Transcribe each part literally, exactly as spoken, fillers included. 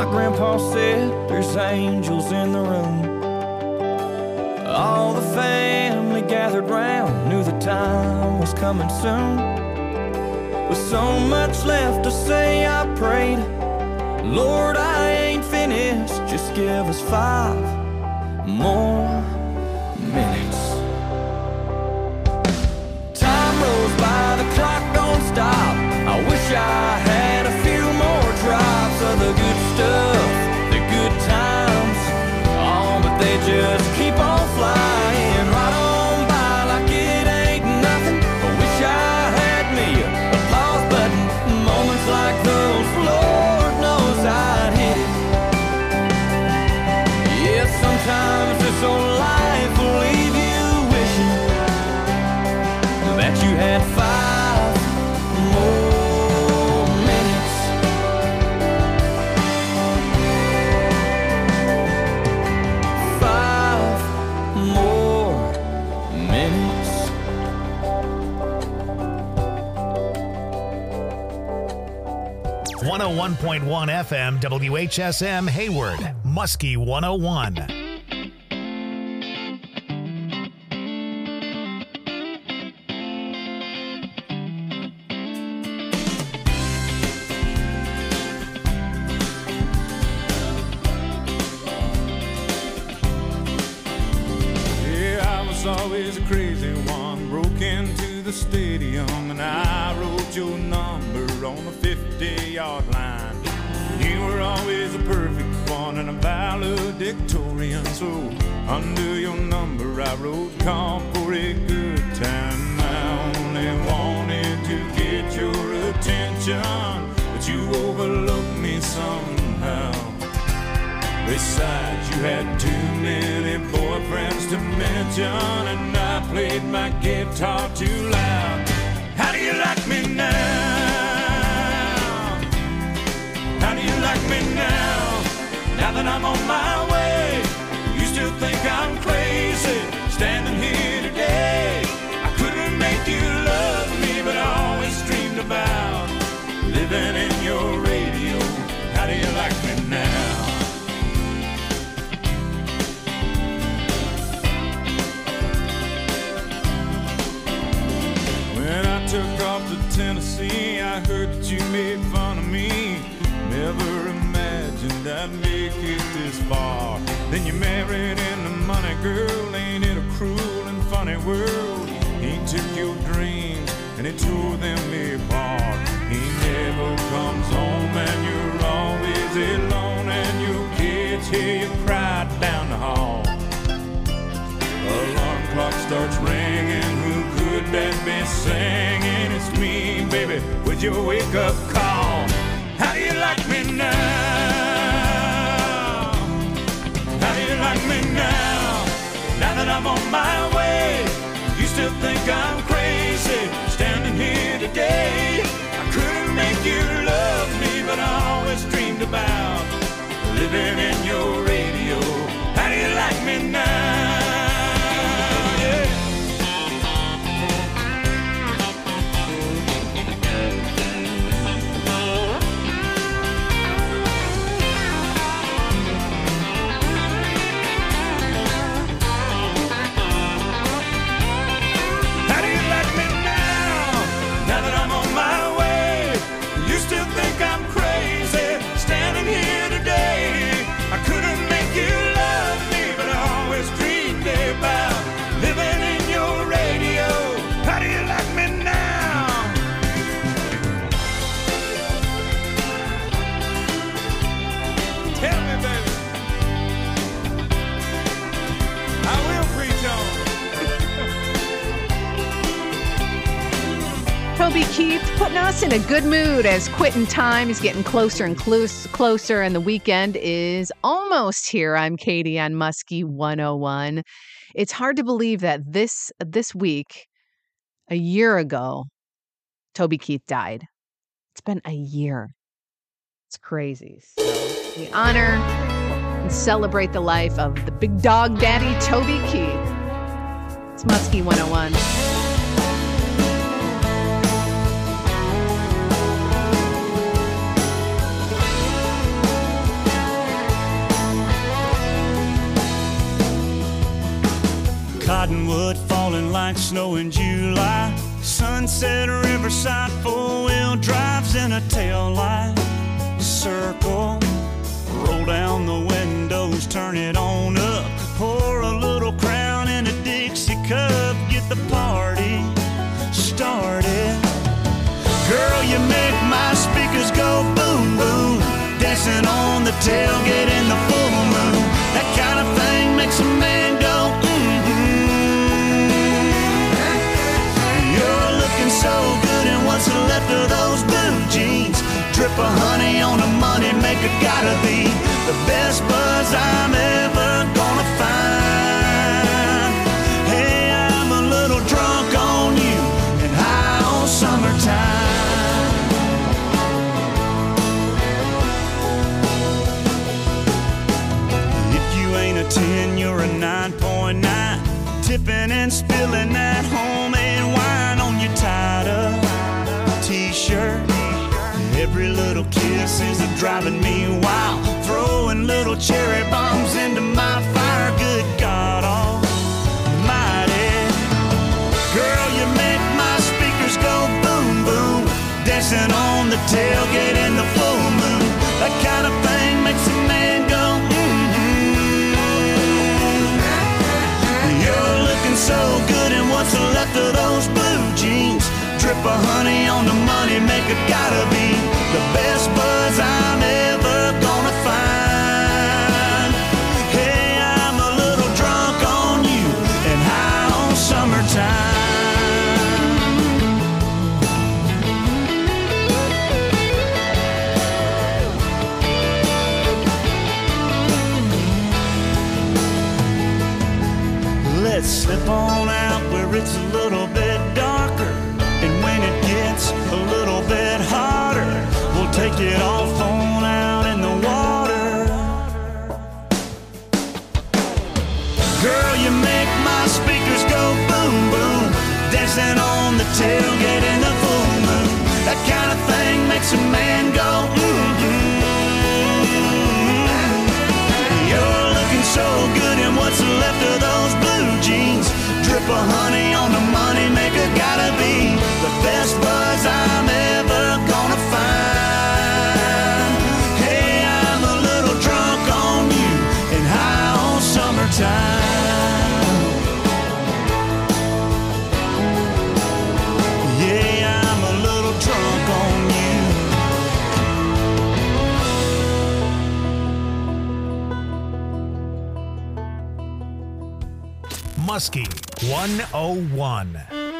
Grandpa said, there's angels in the room. All the family gathered round, knew the time was coming soon. With so much left to say, I prayed, Lord, I ain't finished, just give us five more minutes. Time rolls by, the clock don't stop. I wish I had a few more drops of the good stuff, the good times. Oh, but they just keep on flying right on by like it ain't nothing. I wish I had me a pause button. Moments like those, Lord knows I'd hit it. Yeah, sometimes this old life will leave you wishing that you had five more minutes. Five more minutes. one oh one point one F M W H S M Hayward, Muskie one oh one. Yeah, I was always a crazy one, broke into the stadium, and I wrote your number on the fifty-yard line. You were always a perfect one and a valedictorian, so under your number I wrote, call for a good time. I only wanted to get your attention, but you overlooked me somehow. Besides, you had too many boyfriends to mention, and I played my guitar too loud. How do you like me now? How do you like me now? Now that I'm on my way, you still think I'm crazy, standing here today. I couldn't make you love me, but I always dreamed about living in your radio. How do you like me now? When I took off to Tennessee, I heard that you made fun of me. Never imagined I'd make it this far. Then you married into money, girl. Ain't it a cruel and funny world? He took your dreams and he tore them apart. He never comes home and you're always alone, and your kids hear you cry down the hall. Alarm clock starts ringing, who could that be singing? It's me, baby, with your wake-up call. How do you like me now? How do you like me now? Now that I'm on my way, you still think I'm crazy, standing here today. I couldn't make you love me, but I always dreamed about living in your radio. How do you like me now? Toby Keith putting us in a good mood as quitting time is getting closer and close, closer, and the weekend is almost here. I'm Katie on Muskie one oh one. It's hard to believe that this this week, a year ago, Toby Keith died. It's been a year. It's crazy. So we honor and celebrate the life of the big dog daddy, Toby Keith. It's Muskie one oh one. cottonwood falling like snow in July. Sunset Riverside, four-wheel drives in a tail light. Circle, roll down the windows, turn it on up. Pour a little Crown in a Dixie cup, get the party started. Girl, you make my speakers go boom, boom. Dancing on the tailgate in the full moon. That kind of thing makes a man go mm-hmm. You're looking so good in what's left of those blue jeans. Drip of honey on the money maker, gotta be the best buzz I'm ever gonna find. Hey, I'm a little drunk on you and high on summertime. A ten, you're a nine point nine. Tipping and spilling that homemade wine on your tied-up t-shirt. Every little kiss is driving me wild. Throwing little cherry bombs into my fire. Good God almighty. Girl, you make my speakers go boom, boom. Dancing on the tailgate in the full moon. That kind of thing makes a man go so good in what's left of those blue jeans. Drip of honey on the money maker, gotta be the best buzz I'm ever gonna find. Hey, I'm a little drunk on you and high on summertime. Let's slip on out where it's a little bit darker. And when it gets a little bit hotter, we'll take it off on out in the water. Girl, you make my speakers go boom, boom. Dancing on the tailgate in the full moon. That kind of thing makes a man go mm-hmm. You're looking so good in what's left of those blue jeans. Drip of honey on the money maker, gotta be the best buzz I'm ever gonna find. Hey, I'm a little drunk on you and high on summertime. Yeah, I'm a little drunk on you. Muskie one oh one.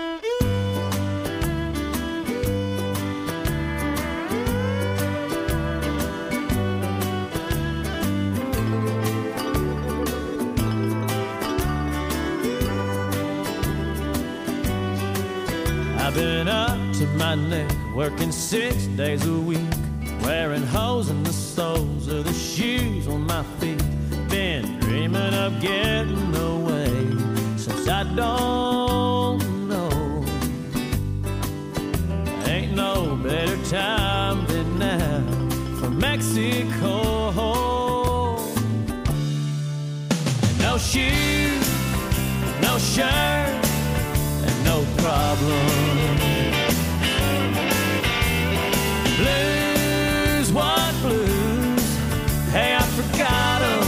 I've been up to my neck, working six days a week, wearing holes in the soles of the shoes on my feet. Been dreaming of getting away since I don't know. Ain't no better time than now for Mexico. No shoes, no shirt, and no problem. Blues, what blues? Hey, I forgot 'em.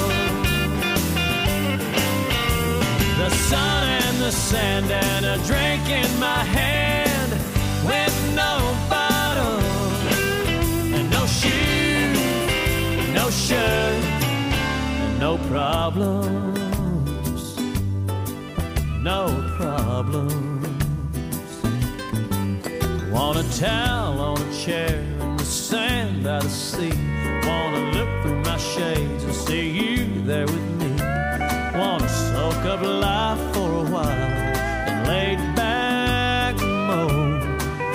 The sun and the sand and a drink in my hand with no bottom and no shoes, no shirt, and no problems, no problems. Want a towel on a chair in the sand by the sea. Wanna look through my shades and see you there with me. Wanna soak up life for a while and lay back moan.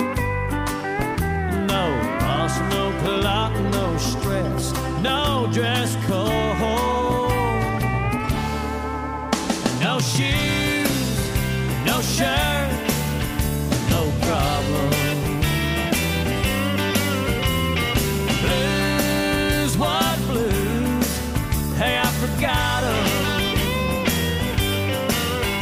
No boss, no clock, no stress, no dress code. No shoes, no shirt, no problem. Blues, what blues? Hey, I forgot 'em.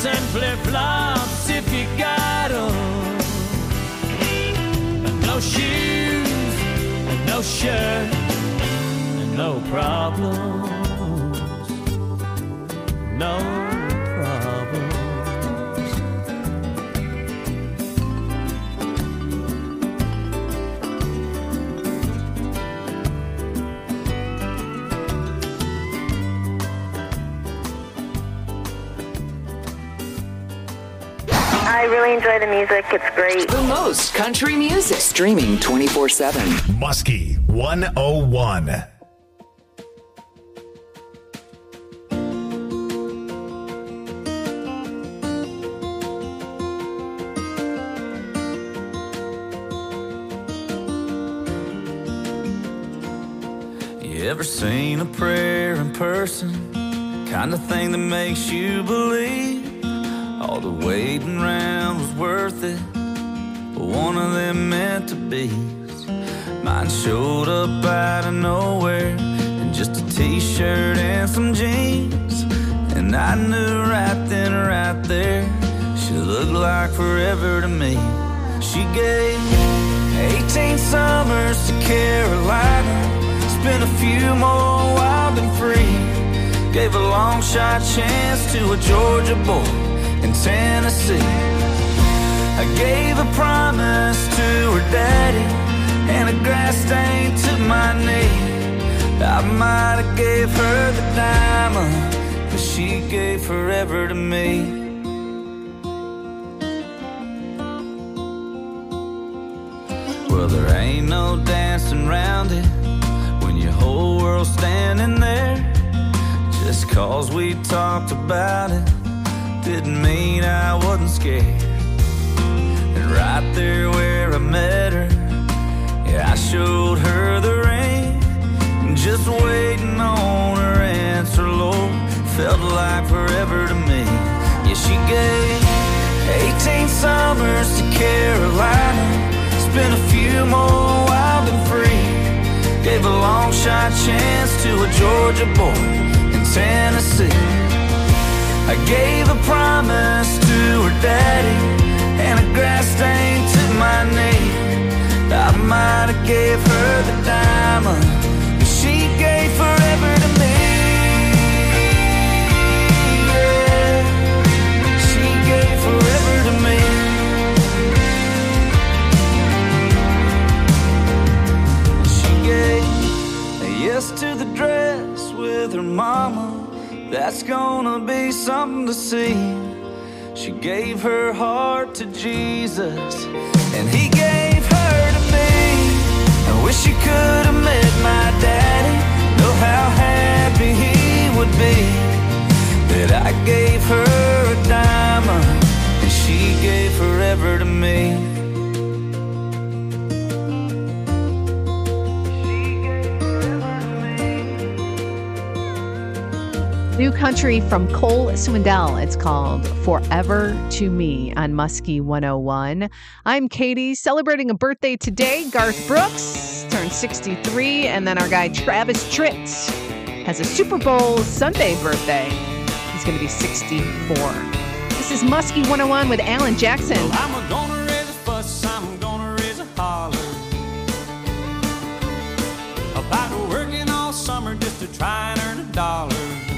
and flip-flops if you got 'em. No shoes, and no shirt, and no problems. No problems. I really enjoy the music. It's great. The most country music. Streaming twenty-four seven. Muskie one oh one. You ever seen a prayer in person? Kind of thing that makes you believe all the waiting around was worth it, but one of them meant to be. Mine showed up out of nowhere in just a t-shirt and some jeans, and I knew right then, right there, she looked like forever to me. She gave eighteen summers to Carolina, spent a few more wild and free, gave a long shot chance to a Georgia boy in Tennessee. I gave a promise to her daddy and a grass stain to my knee. I might have gave her the diamond, but she gave forever to me. Well, there ain't no dancing around it when your whole world's standing there. Just cause we talked about it didn't mean I wasn't scared. And right there where I met her, yeah, I showed her the ring. Just waiting on her answer, Lord, felt like forever to me. Yeah, she gave eighteen summers to Carolina, spent a few more wild and free, gave a long shot chance to a Georgia boy in Tennessee. I gave a promise to her daddy and a grass stain to my knee. I might have gave her the diamond, but she gave forever to me. Yeah, she gave forever to me. She gave a yes to the dress with her mama. That's gonna be something to see. She gave her heart to Jesus, and he gave her to me. I wish you could have met my daddy, know how happy he would be that I gave her a diamond, and she gave forever to me. New country from Cole Swindell. It's called Forever to Me on Muskie one oh one. I'm Katie, celebrating a birthday today. Garth Brooks turned sixty-three, and then our guy Travis Tritt has a Super Bowl Sunday birthday. He's going to be sixty-four. This is Muskie one oh one with Alan Jackson. Well, I'm gonna raise a fuss, I'm gonna raise a holler about working all summer just to try and earn a dollar.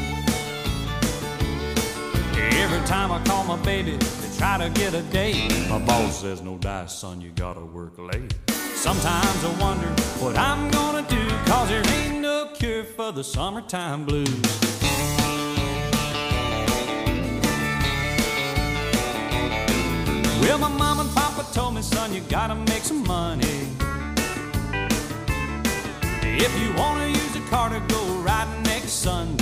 Every time I call my baby to try to get a date, my boss says, no dice, son, you gotta work late. Sometimes I wonder what I'm gonna do, cause there ain't no cure for the summertime blues. Well, my mom and papa told me, son, you gotta make some money. If you wanna use a car to go riding next Sunday.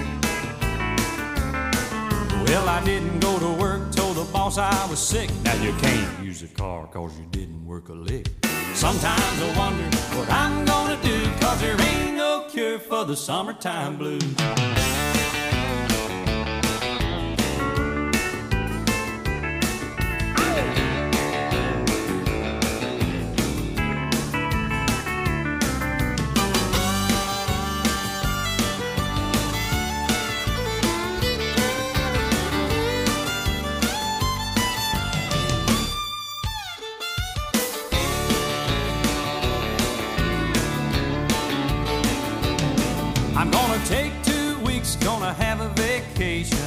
Well, I didn't go to work, told the boss I was sick. Now you can't use a car cause you didn't work a lick. Sometimes I wonder what I'm gonna do, cause there ain't no cure for the summertime blues. I'm gonna take two weeks, gonna have a vacation.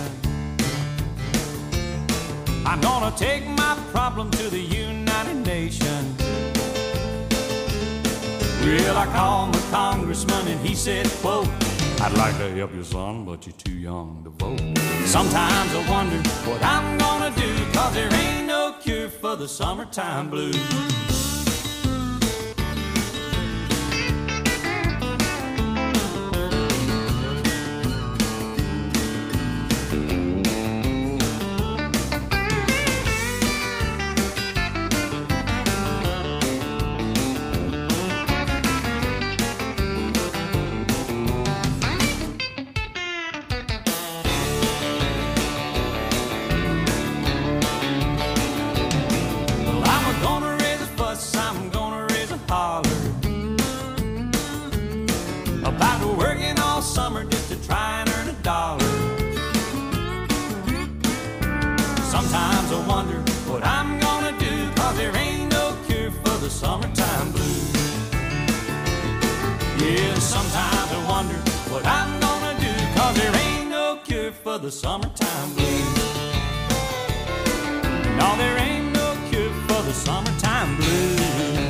I'm gonna take my problem to the United Nations. Well, I called my congressman and he said, quote, I'd like to help you, son, but you're too young to vote. Sometimes I wonder what I'm gonna do, cause there ain't no cure for the summertime blues. Summer just to try and earn a dollar. Sometimes I wonder what I'm gonna do, cause there ain't no cure for the summertime blues. Yeah, sometimes I wonder what I'm gonna do, cause there ain't no cure for the summertime blues. No, there ain't no cure for the summertime blues.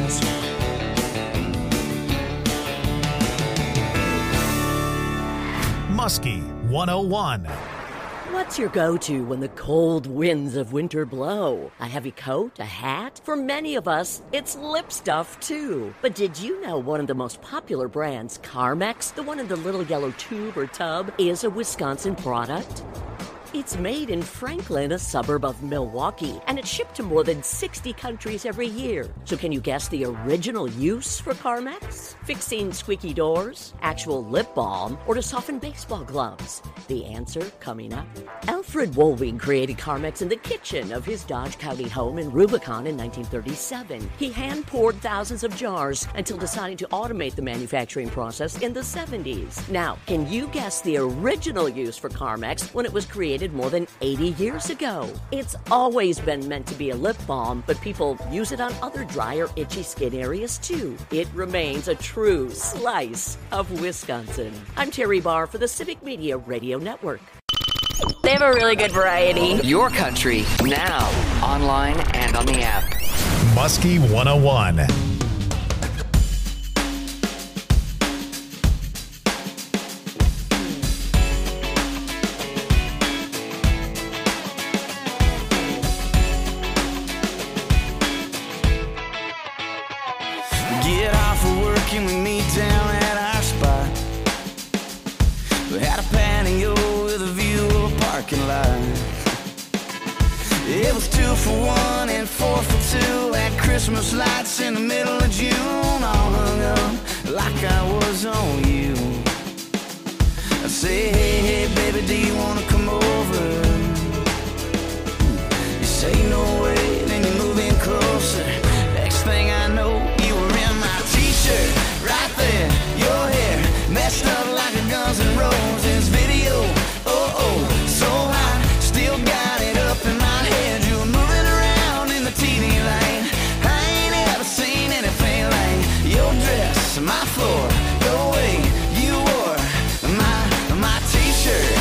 Muskie one oh one. What's your go-to when the cold winds of winter blow? A heavy coat? A hat? For many of us, it's lip stuff, too. But did you know one of the most popular brands, Carmex, the one in the little yellow tube or tub, is a Wisconsin product? It's made in Franklin, a suburb of Milwaukee, and it's shipped to more than sixty countries every year. So can you guess the original use for Carmex? Fixing squeaky doors, actual lip balm, or to soften baseball gloves? The answer coming up. Alfred Wohlwing created Carmex in the kitchen of his Dodge County home in Rubicon in nineteen thirty-seven. He hand-poured thousands of jars until deciding to automate the manufacturing process in the seventies. Now, can you guess the original use for Carmex when it was created more than eighty years ago? It's always been meant to be a lip balm, but people use it on other dry or itchy skin areas too. It remains a true slice of Wisconsin. I'm Terry Barr for the Civic Media Radio Network. They have a really good variety. Your country, now, online and on the app. Muskie one oh one. Get off of work and we meet down at our spot. We had a patio with a view of a parking lot. It was two for one and four for two at Christmas lights in the middle of June, all hung up like I was on you. I say, hey, hey, baby, do you wanna come over? You say no way, then you move in closer. Next thing I know, you were in my t-shirt, right there, your hair messed up like a Guns N' Roses video. Oh, oh, so hot, still got it up in my head. You were moving around in the T V lane. I ain't ever seen anything like your dress, my floor, the way you wore my, my t-shirt.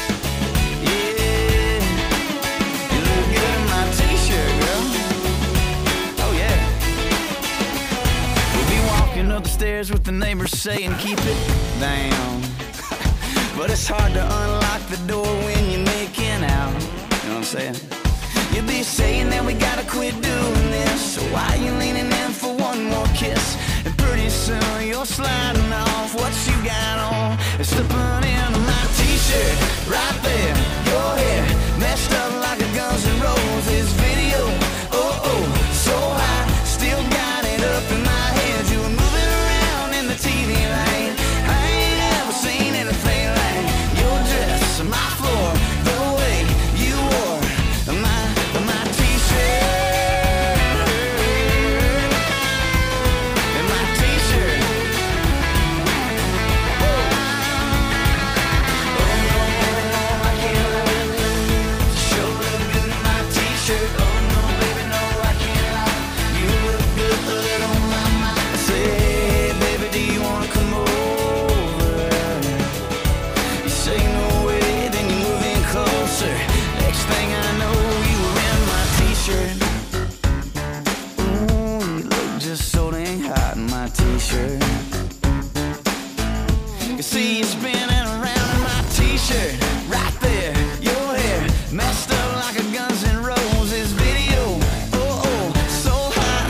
Yeah, you look good in my t-shirt, girl. Oh, yeah. We'll be walking up the stairs with the neighbors saying, keep it down. But it's hard to unlock the door when you're making out. You know what I'm saying? You'll be saying that we gotta quit doing this. So why you leaning in for one more kiss? And pretty soon you're sliding off what you got on and slipping into my t-shirt. Right there, your hair messed up like a Guns N' Roses video. Oh, oh, so hot, still got it up in my head. You were moving around in the T V lane. I ain't ever seen anything like your dress, my floor, the way you wore my, my t-shirt. t-shirt. You see you spinning around in my t-shirt. Right there, your hair messed up like a Guns N' Roses video. Oh, oh, so hot.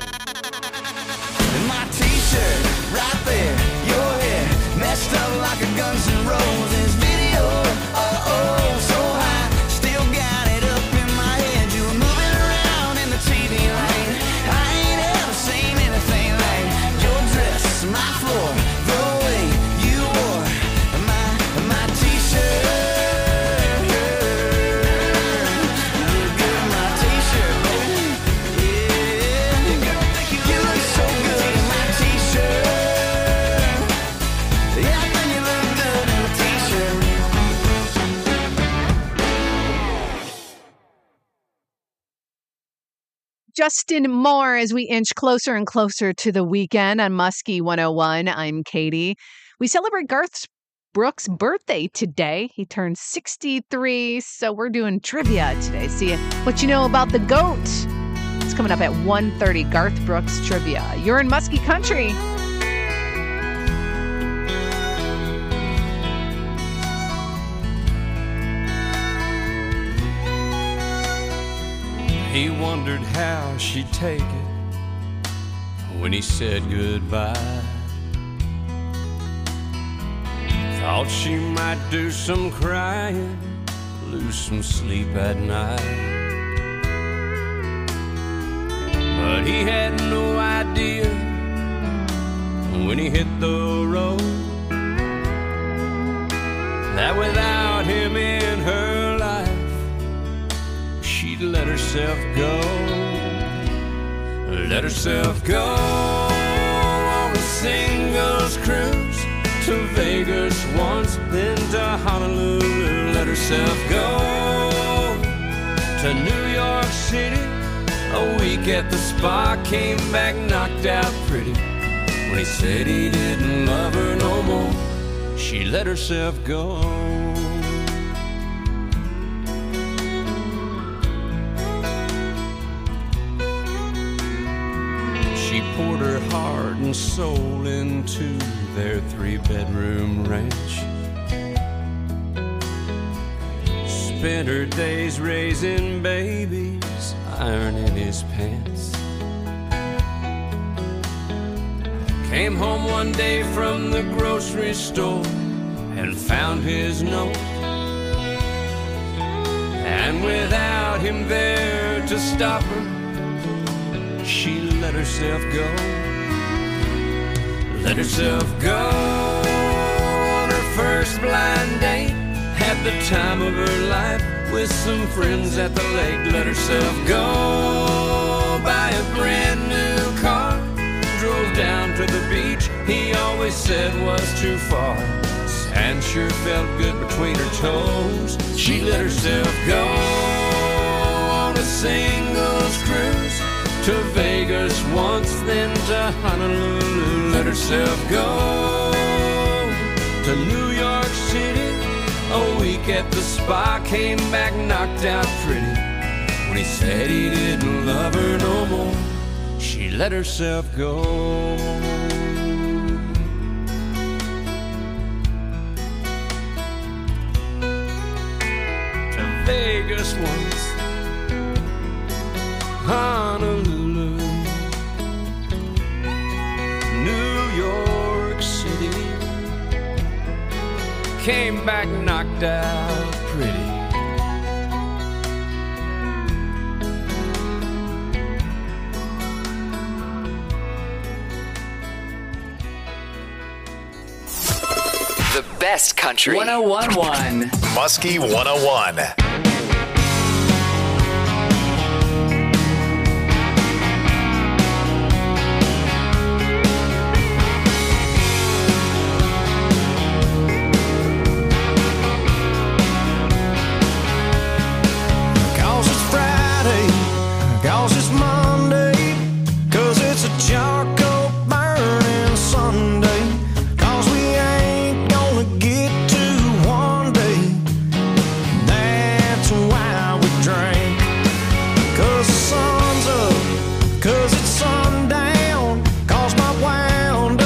In my t-shirt, right there, your hair messed up like a Guns N' Roses video. Oh, oh, so hot. Still got it up in my head. You were moving around in the T V lane. I ain't ever seen anything like your dress, my floor, the way you wore my my t-shirt. You look good in my t-shirt, baby. Yeah, you look so good in my t-shirt. Yeah, I think you look good in a t-shirt. Justin Moore as we inch closer and closer to the weekend on Muskie one oh one. I'm Katie. We celebrate Garth Brooks' birthday today. He turned sixty-three, so we're doing trivia today. See what you know about the GOAT. It's coming up at one thirty, Garth Brooks trivia. You're in Muskie Country. He wondered how she'd take it when he said goodbye. Thought she might do some crying, lose some sleep at night. But he had no idea when he hit the road that without him in her life, she'd let herself go, let herself go on a singles cruise to Vegas once, then to Honolulu. Let herself go to New York City, a week at the spa, came back knocked out pretty. When he said he didn't love her no more, she let herself go. She poured her heart and soul into their three-bedroom ranch. Spent her days raising babies, ironing his pants. Came home one day from the grocery store and found his note. And without him there to stop her, she let herself go, let herself go on her first blind date. Had the time of her life with some friends at the lake. Let herself go buy a brand new car, drove down to the beach he always said was too far. Sand sure felt good between her toes. She let herself go on a singles cruise to Vegas once, then to Honolulu. Let herself go to New York City, a week at the spa, came back knocked out pretty. When he said he didn't love her no more, she let herself go. To Vegas once, Honolulu, New York City, came back knocked out pretty. The best country. one oh one point one. Muskie one oh one. Cause it's sundown, cause my wound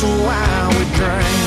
that's why we drank.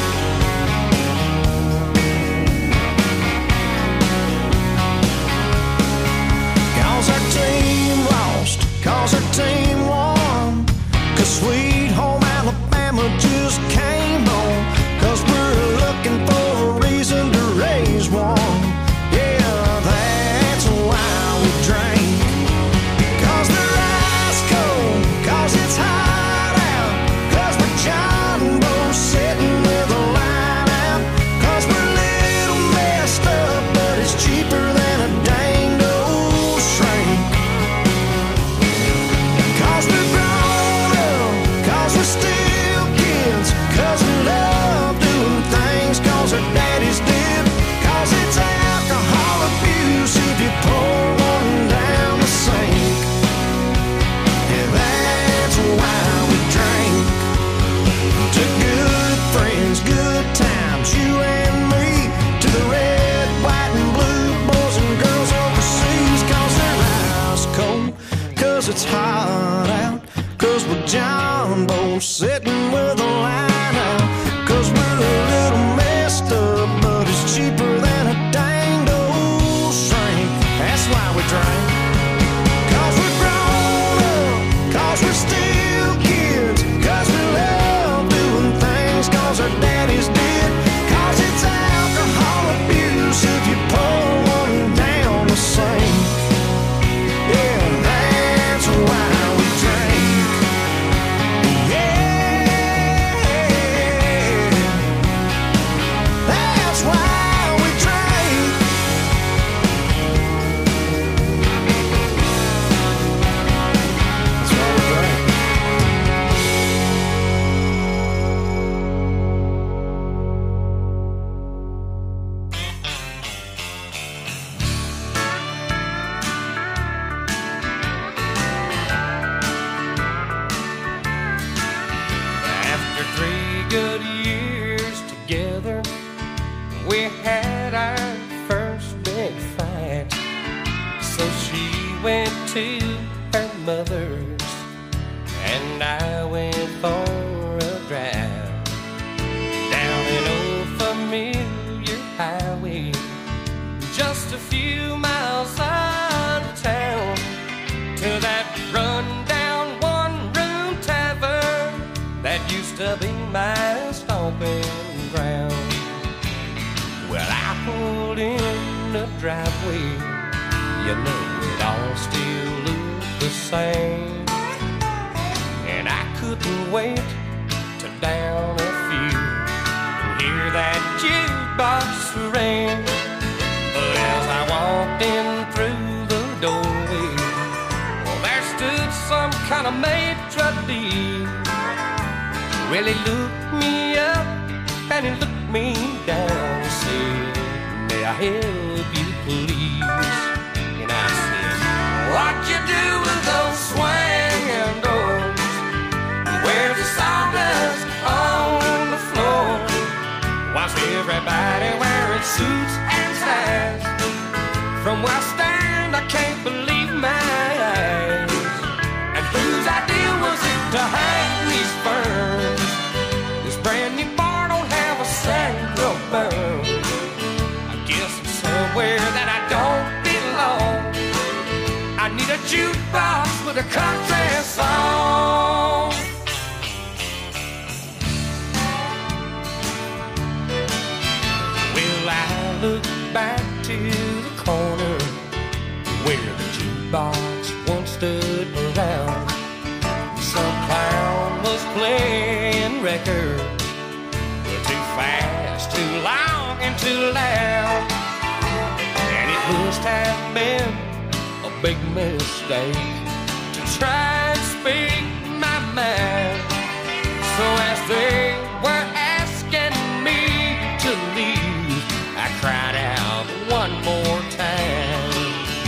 Cause our team lost, cause our team won, cause Sweet Home Alabama just came on, cause we're looking for a reason to raise one. Yeah, that's why we drank. Cause they're ice cold, cause it's hot out, cause we're John Boy sitting with a line out, cause we're a little messed up, but it's cheaper than a dang old shrink. Cause we're grown up, cause we're still kids, cause we love doing things cause our daddies did, cause it's alcohol abuse if you pour one down the sink. Yeah, that's why we drink. To good friends, good times, you and me, to the red, white, and blue boys and girls overseas, cause they're ice cold, cause it's hot out, cause we're John Boy sitting with a line out, cause we're a little messed up, but it's cheaper than a dang old shrink. That's why we drink. Cause we're grown up, cause we're still kids, cause we love doing things cause our daddies did, cause it's alcohol abuse if you pour one down the sink. Yeah, that's why we drink. Yeah, that's why we drink. That's why we drink. After three good years together, we had our first big fight. So she went to her mother's, and I went for a drive down an old familiar highway, just a few miles out of town, to that run-down one-room tavern that used to be my stomping ground. Well, I pulled in the driveway, you know it all still looked the same, and I couldn't wait to down a few and hear that jukebox ring. But as I walked in through the doorway, well, there stood some kind of maitre d'. Well, he looked me up and he looked me down and said, "May I help you, please?" And I said, "What you do with those swinging doors? Where's the sawdust on the floor? Why's everybody wearing suits and ties? From where I stand, I can't believe my eyes. And whose idea was it to hang these ferns? This brand new bar don't have a single burn. I guess it's somewhere that I don't belong. I need a jukebox with a country song." Well, I look back to the corner where the jukebox once stood around. Some clown was playing records, too fast, too long, and too loud. And it must have been a big mistake to try and speak my mind. So as they were asking me to leave, I cried out one more time,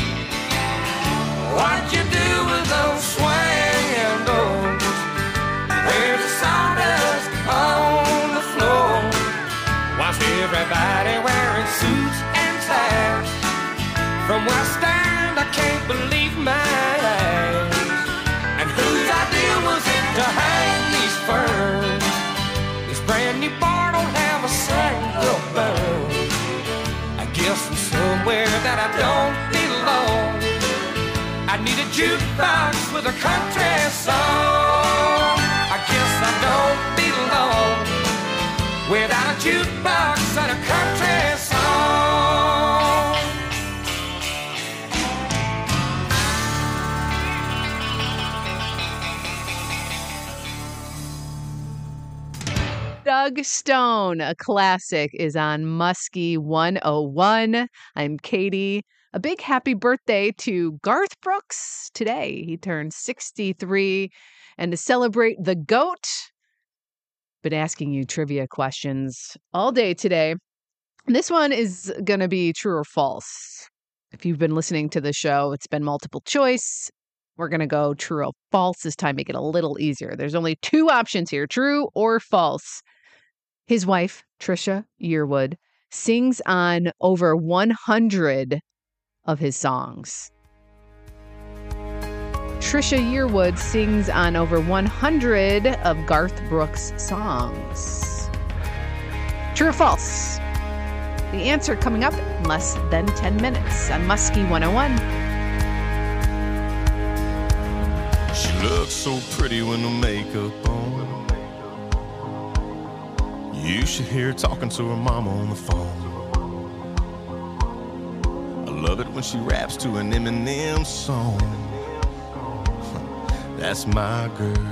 "What you do with those swinging doors? Where's the sawdust on the floor? Why's everybody wearing suits and ties? From where I stand, I can't believe my eyes. And whose another country song. I guess I don't belong without a jukebox and a country song. Doug Stone, a classic, is on Muskie one oh one. I'm Katie. A big happy birthday to Garth Brooks today. He turned sixty-three. And to celebrate the GOAT, been asking you trivia questions all day today. This one is going to be true or false. If you've been listening to the show, it's been multiple choice. We're going to go true or false this time, make it a little easier. There's only two options here, true or false. His wife, Trisha Yearwood, sings on over one hundred of his songs. Trisha Yearwood sings on over one hundred of Garth Brooks' songs. True or false? The answer coming up in less than ten minutes on Muskie one oh one. She looks so pretty with no makeup on. You should hear her talking to her mama on the phone. I love it when she raps to an Eminem song. That's my girl.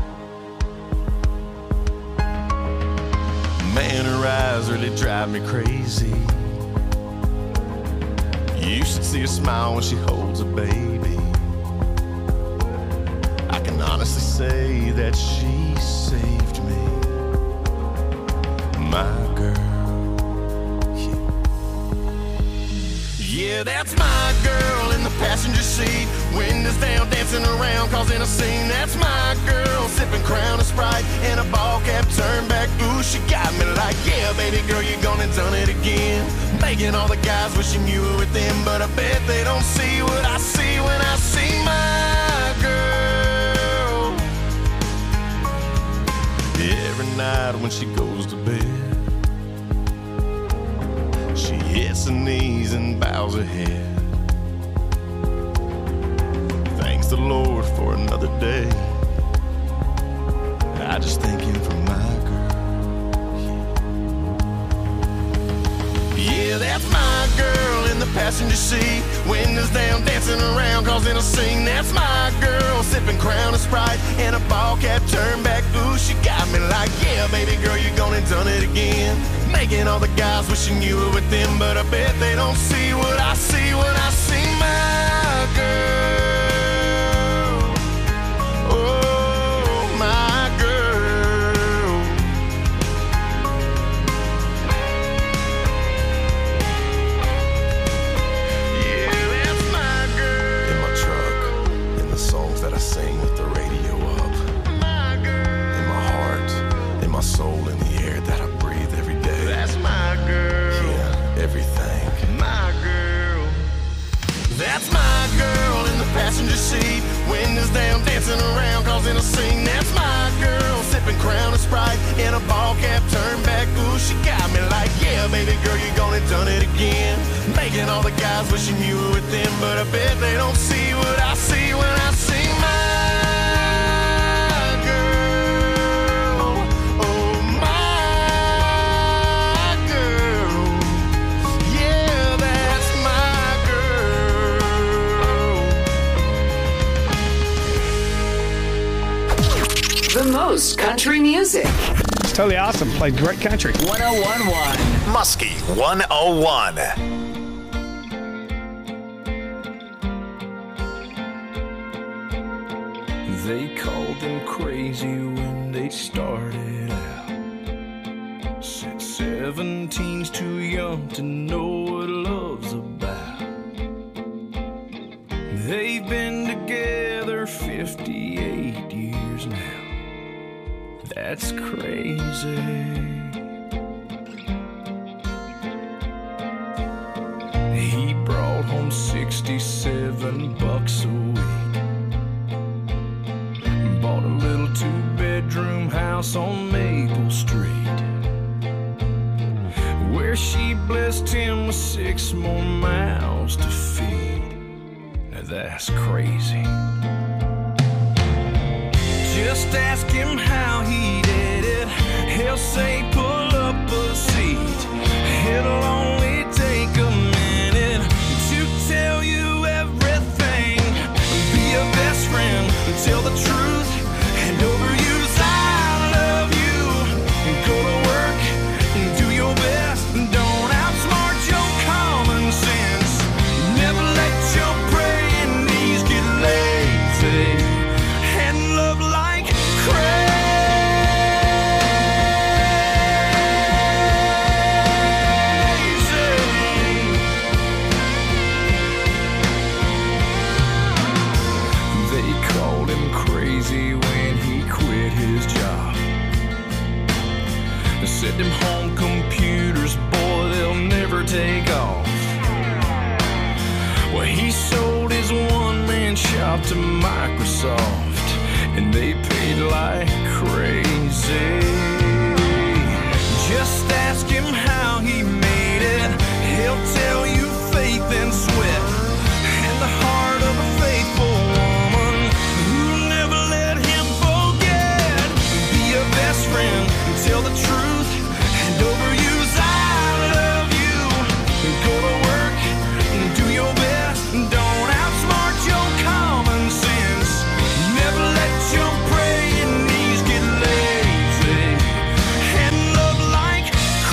Man, her eyes really drive me crazy. You should see her smile when she holds a baby. I can honestly say that she saved me. My girl. Yeah, that's my girl in the passenger seat. Windows down, dancing around, causing a scene. That's my girl, sipping Crown and Sprite and a ball cap turned back. Ooh, she got me like, yeah, baby girl, you gone and done it again. Making all the guys wishing you were with them, but I bet they don't see what I see when I see my girl. Every night when she goes to bed, she hits her knees and bows her head. Thanks the Lord for another day. I just thank him for my girl. Yeah, that's my girl in the passenger seat. Windows down, dancing around, causing a scene. That's my girl, sipping Crown and Sprite and a ball cap turned back. Ooh, she got me like, yeah, baby girl, you gone and done it again. Making all the guys wishing you were with them, but I bet they don't see what I see when I see my girl. Oh, my girl. Yeah, that's my girl. In my truck, in the songs that I sing with the radio up. My girl. In my heart, in my soul, in the air that I breathe every day. That's my girl. Yeah, everything. My girl. That's my girl in the passenger seat. Windows down, dancing around, causing a scene. That's my girl, sipping Crown and Sprite in a ball cap turned back. Ooh, she got me like, yeah, baby girl, you gone and done it again. Making all the guys wishing you were with them, but I bet they don't see what I see when I see my girl. Oh, my girl. Yeah, that's my girl. The most country music. It's totally awesome. Played great country. one oh one point one. Muskie one oh one. They called them crazy when they started out. Said seventeen's too young to know what love's about. They've been together fifty-eight years now. That's crazy. He brought home sixty-seven bucks a week. Bought a little two-bedroom house on Maple Street, where she blessed him with six more mouths to feed. Now that's crazy. Just ask him how he did it. He'll say pull up a seat. It'll only take a minute to tell you everything. Be a best friend, tell the truth, and overuse I love you. Go to work, do your best, don't outsmart your common sense. Never let your praying knees get lazy, and love like crazy. They called him crazy when he quit his job. They said them home computers, boy, they'll never take off. Well, he sold his one-man shop to Microsoft, and they paid like crazy. Just ask him how he made it. He'll tell you faith and sweat, and the heart of a faithful woman who never let him forget. Be a best friend, tell the truth, and overuse I love you. Go to work, do your best, don't outsmart your common sense. Never let your praying knees get lazy, and love like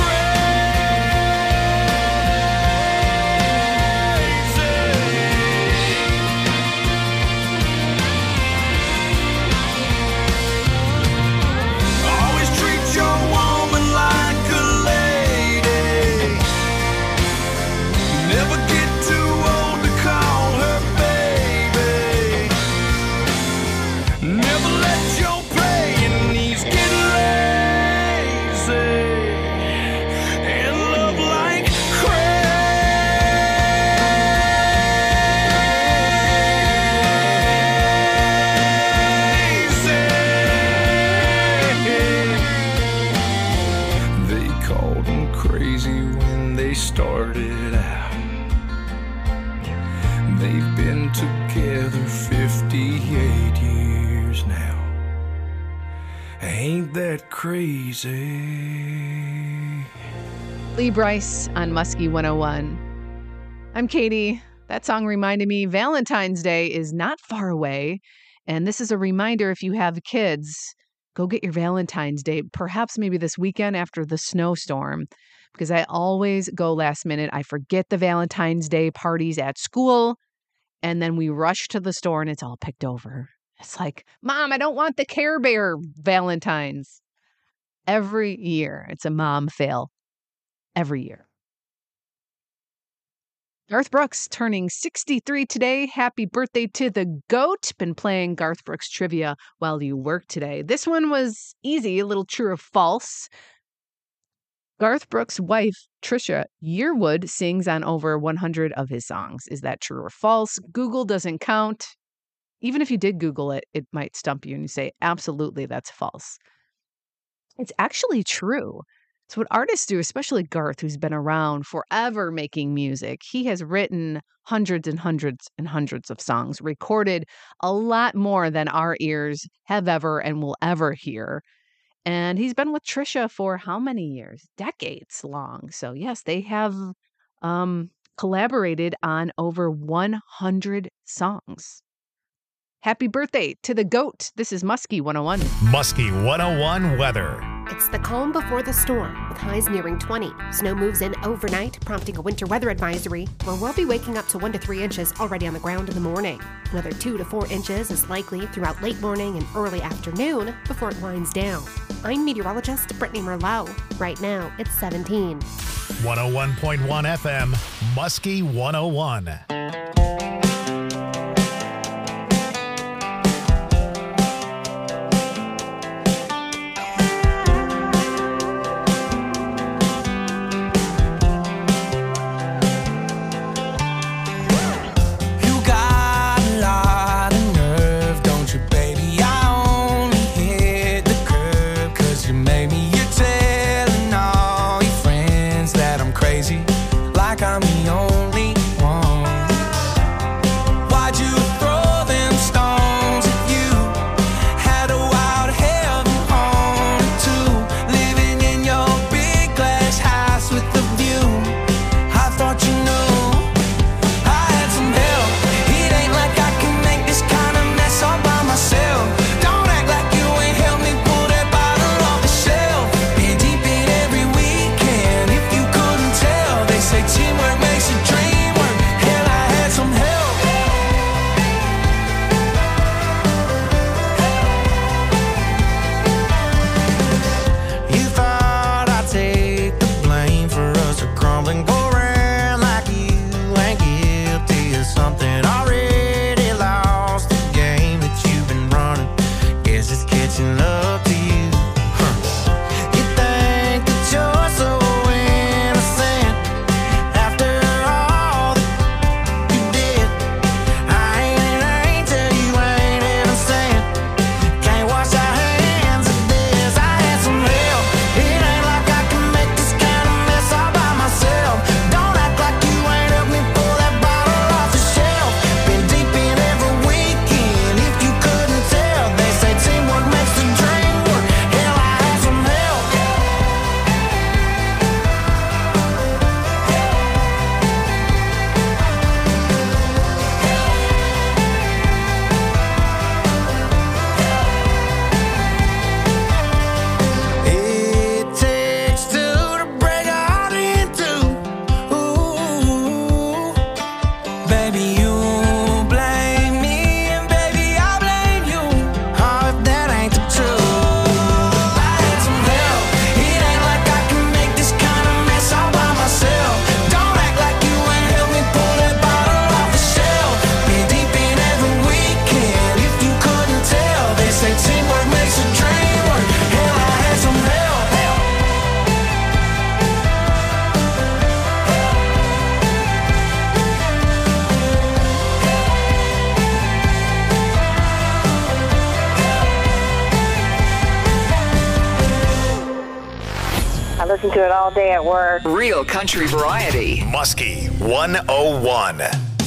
crazy. Always treat your woman like a lady. Never get too old to call her baby. Never let your praying knees get lazy, and love like crazy. They called him crazy when they started out. They've been together fifty-eight years now. Ain't that crazy? Lee Bryce on Muskie one oh one. I'm Katie. That song reminded me Valentine's Day is not far away. And this is a reminder, if you have kids, go get your Valentine's Day, perhaps maybe this weekend after the snowstorm, because I always go last minute. I forget the Valentine's Day parties at school, and then we rush to the store and it's all picked over. It's like, Mom, I don't want the Care Bear Valentines. Every year, it's a mom fail. Every year. Garth Brooks turning sixty-three today. Happy birthday to the GOAT. Been playing Garth Brooks trivia while you work today. This one was easy, a little true or false. Garth Brooks' wife, Trisha Yearwood, sings on over one hundred of his songs. Is that true or false? Google doesn't count. Even if you did Google it, it might stump you and you say, absolutely, that's false. It's actually true. It's what artists do, especially Garth, who's been around forever making music. He has written hundreds and hundreds and hundreds of songs, recorded a lot more than our ears have ever and will ever hear. And he's been with Trisha for how many years? Decades long. So yes, they have um, collaborated on over one hundred songs. Happy birthday to the GOAT. This is Muskie one oh one. Muskie one oh one weather. It's the calm before the storm, with highs nearing twenty. Snow moves in overnight, prompting a winter weather advisory, where we'll be waking up to one to three inches already on the ground in the morning. Another two to four inches is likely throughout late morning and early afternoon before it winds down. I'm meteorologist Brittany Merlot. Right now, it's seventeen. one oh one point one F M, Muskie one oh one. Like I'm the only one. listen to it all day at work. Real country variety. Muskie one oh one.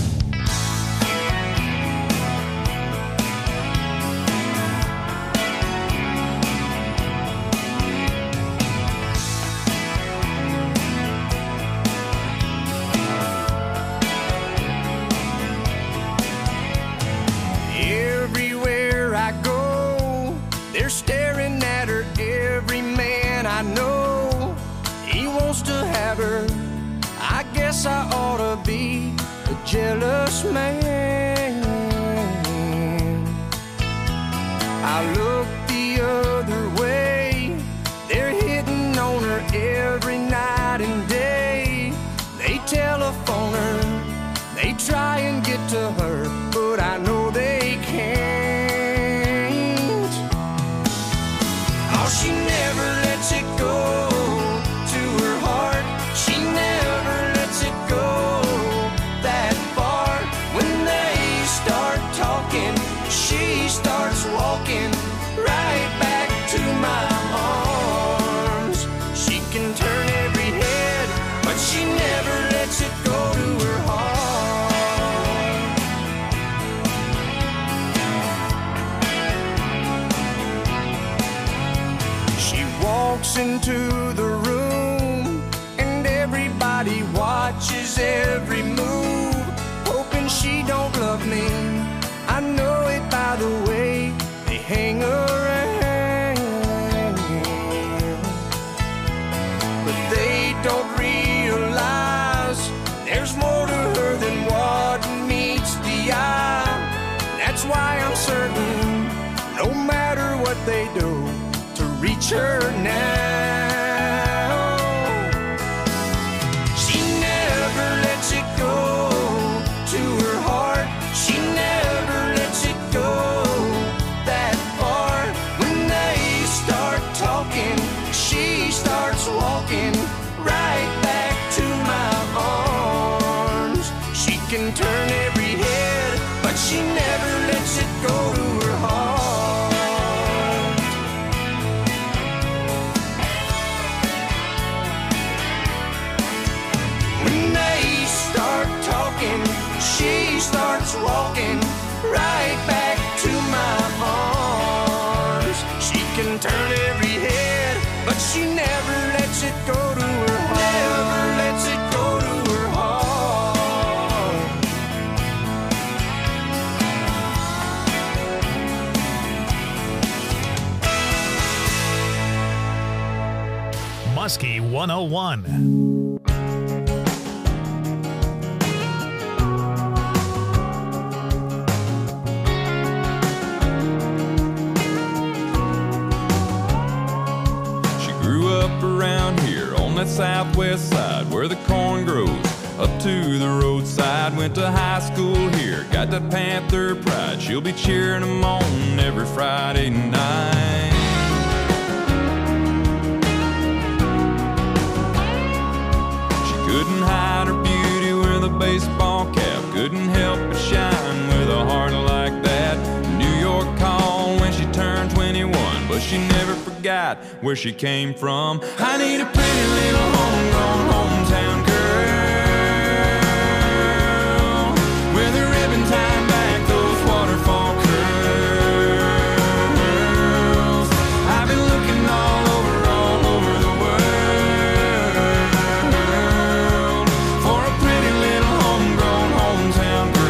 Everywhere I go, they're staring at her. Every man I know, he wants to have her. I guess I ought to be a jealous man. I look the other way, they're hitting on her every night and day. They telephone her, they try and get to her, but I know they can't. Oh, she never lets it go to her heart. She never lets it go that far. When they start talking, she starts walking right back to my arms. She can turn every head, but she never lets it go to her heart. She walks into the room and everybody watches every move, hoping she don't love me. I know it by the way they hang around, but they don't realize there's more to her than what meets the eye. That's why I'm certain, no matter what they do, to reach her now. She never lets it go to her heart. She never lets it go that far. When they start talking, she starts walking right back to my arms. She can turn every head, but she never lets it go to her heart. When they start talking, she starts walking right back to my arms. She can turn every head, but she never lets it go to her heart. Never lets it go to her heart. Muskie one oh one. Around here on that southwest side where the corn grows up to the roadside. Went to high school here, got that Panther pride. She'll be cheering them on every Friday night. She couldn't hide her beauty with a baseball cap, couldn't help but shine with a heart like that. New York called when she turned twenty-one, but she never forgot where she came from. I need a pretty little homegrown hometown girl with a ribbon tied back those waterfall curls. I've been looking all over, all over the world for a pretty little homegrown hometown girl.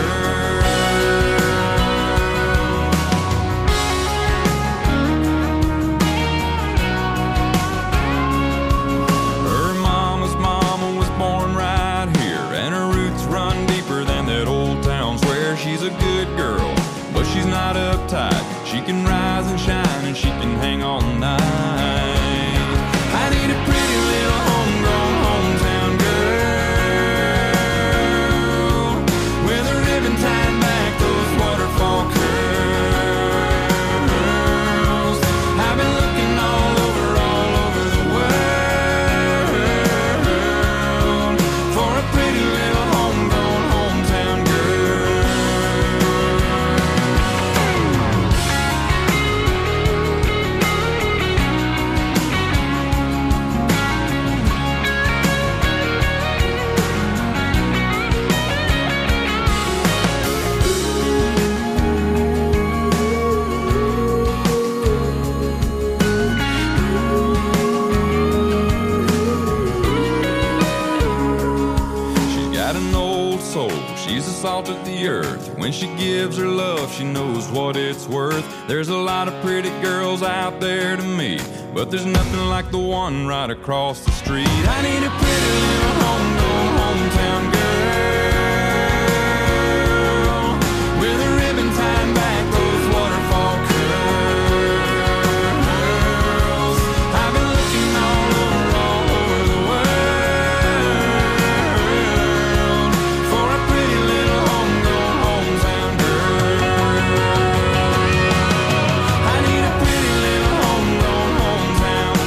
Her mama's mom she's the salt of the earth. When she gives her love, she knows what it's worth. There's a lot of pretty girls out there to meet, but there's nothing like the one right across the street. I need a pretty little homegrown hometown girl with a ribbon tied back those waterfall curls. I've been looking all over, all over the world for a pretty little homegrown hometown girl. I need a pretty little homegrown hometown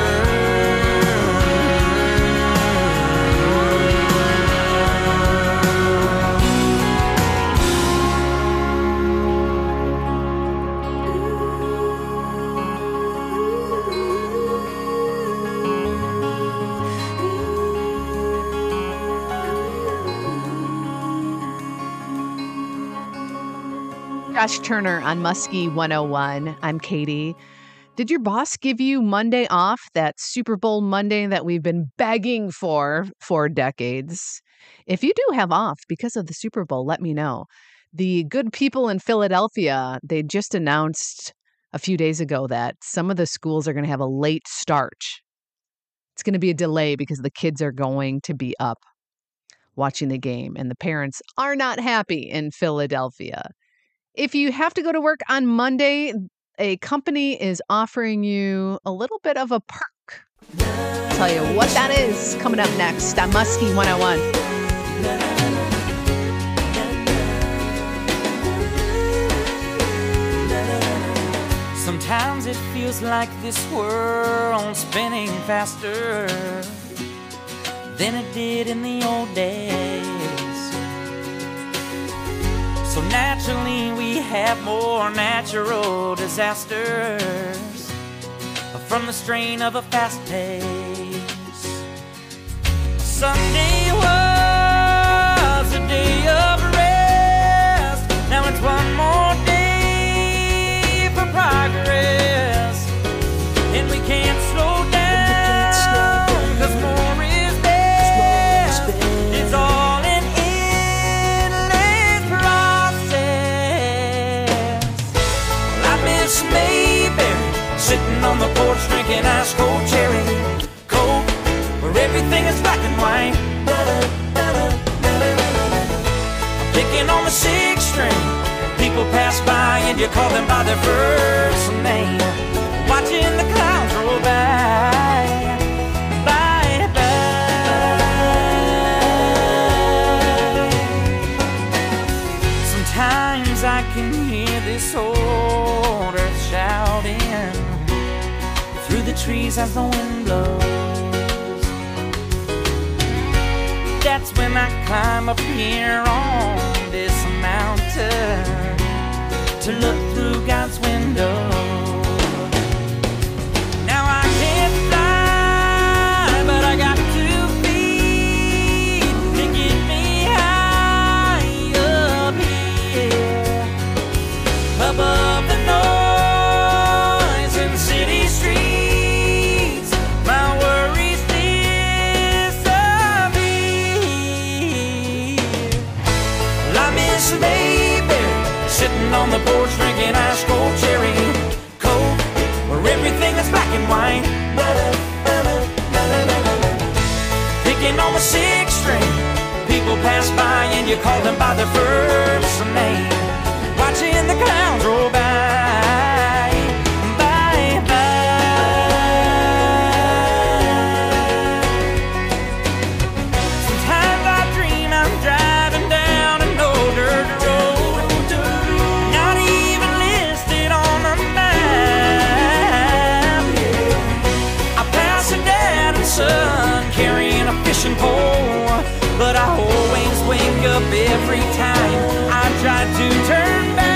Josh Turner on Muskie one oh one. I'm Katie. Did your boss give you Monday off, that Super Bowl Monday that we've been begging for for decades? If you do have off because of the Super Bowl, let me know. The good people in Philadelphia, they just announced a few days ago that some of the schools are going to have a late start. It's going to be a delay because the kids are going to be up watching the game, and the parents are not happy in Philadelphia. If you have to go to work on Monday, a company is offering you a little bit of a perk. I'll tell you what that is coming up next on Muskie one oh one. Sometimes it feels like this world's spinning faster than it did in the old days. So naturally we have more natural disasters from the strain of a fast pace. Sunday was a day of rest. Now it's one more day for progress, and we can't slow down, 'cause more is best. It's all an endless process. Well, I miss Mayberry sitting on the porch drinking ice cold cherry Coke, where everything is black and white. Picking on the sixth string, people pass by and you call them by their first name. Watching the clouds roll by, by, by. Sometimes I can hear this old earth shouting through the trees as the wind blows. That's when I climb up here on this mountain to look through God's window. Now I can't fly, but I got two feet to get me high up here, above the noise in city streets. My worries disappear. Well, I miss Mayberry sitting on the porch drinking ice cold cherry Coke, where everything is black and white. Picking on the sixth string, people pass by and you call them by their first name. Watching the clouds roll by, by, by. Sometimes I dream I'm driving down an old dirt road, not even listed on the map. I pass a dad and son carrying a fishing pole, but I always wake up every time I try to turn back.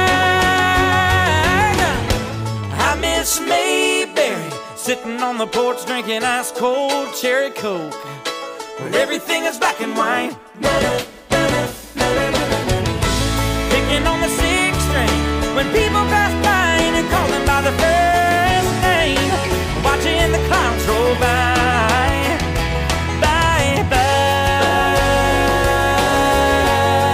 I miss Mayberry sitting on the porch drinking ice cold cherry Coke, where everything is black and white. Picking on the sixth string when people pass by and you call them by their first name. Watching the clouds roll by, by, by.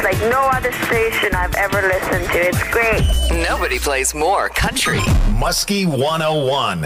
It's like no other station I've ever listened to. It's great. Nobody plays more country. Muskie one oh one.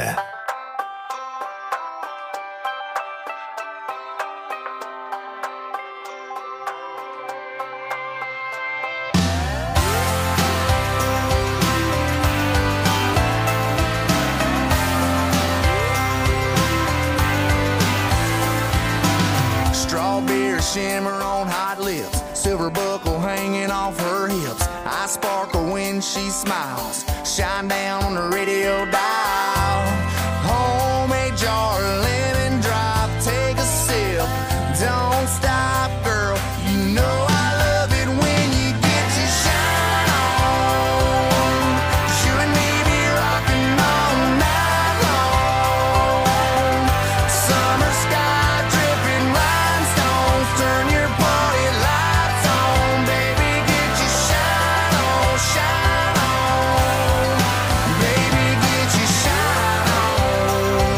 Strawberry shimmer on hot lips, silver buckle hanging off her hips. I sparkle when she smiles, shine down on the radio dial. Homemade jar, lemon drop, take a sip. Don't stop, girl, you know I love it when you get your shine on. You and me be rocking all night long. Summer sky dripping rhinestones, turn your party lights on. Baby, get your shine on, shine on. Baby, get your shine on.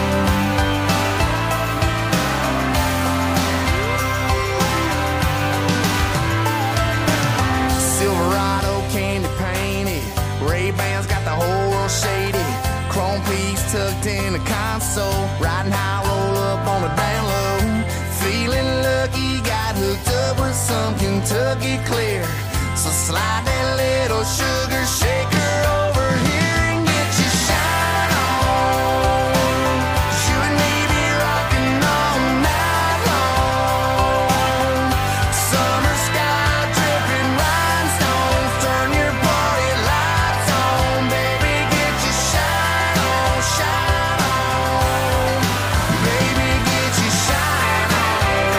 Silverado candy painted, Ray-Bans got the whole world shaded. Chrome piece tucked in the console, riding high, roll up on the down low. Feeling lucky, got hooked up with some Kentucky clear. So slide that little sugar shaker over here and get your shine on. You and me be rocking all night long. Summer sky dripping rhinestones, turn your party lights on. Baby, get your shine on, shine on. Baby, get your shine on.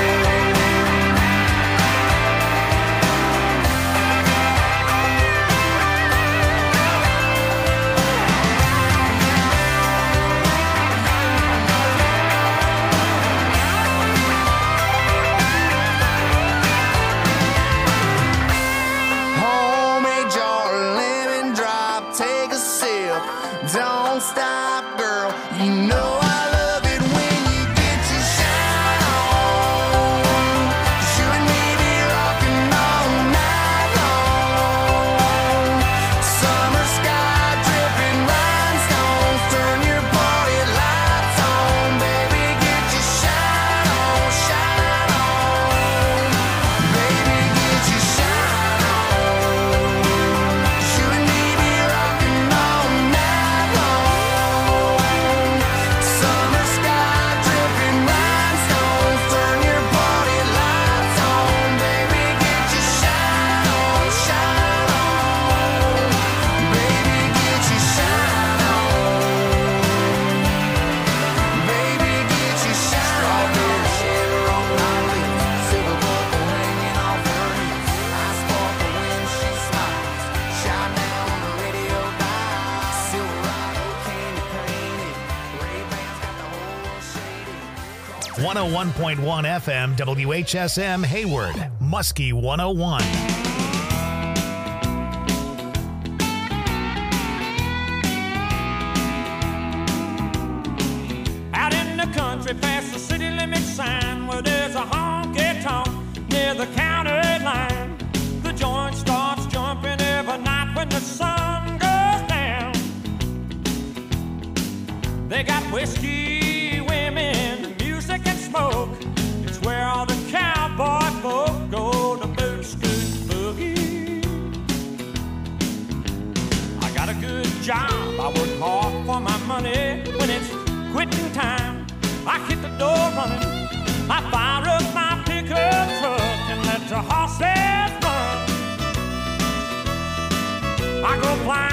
Homemade jar, lemon drop, take a sip. Don't stop, girl. You know I love it when you get your shine on. You and me be rocking all night long. Summer sky dripping rhinestones, turn your party lights on. Baby, get your shine on, shine on. Baby, get your shine on. You and me be rocking all night long. Summer sky dripping rhinestones, turn your party lights on. Baby, get your shine on, shine on. Baby, get your shine on. Baby, get your shine on. Strawberry shimmer on my lips, silver buckle hanging off her hips. I sparkle when she smiles, shine down on the radio dial. Silverado candy painted, Ray-Bans got the whole world shaded. one oh one point one F M W H S M Hayward, Muskie one oh one. Out in the country past the city limit sign where there's a honky-tonk near the county line. The joint starts jumping every night when the sun goes down. They got whiskey, women, music and smoke. It's where all the cowboy folk go to boot scoot boogie. I got a good job, I work hard for my money. When it's quitting time, I hit the door running. I fire up my pickup truck and let the horses run. I go flying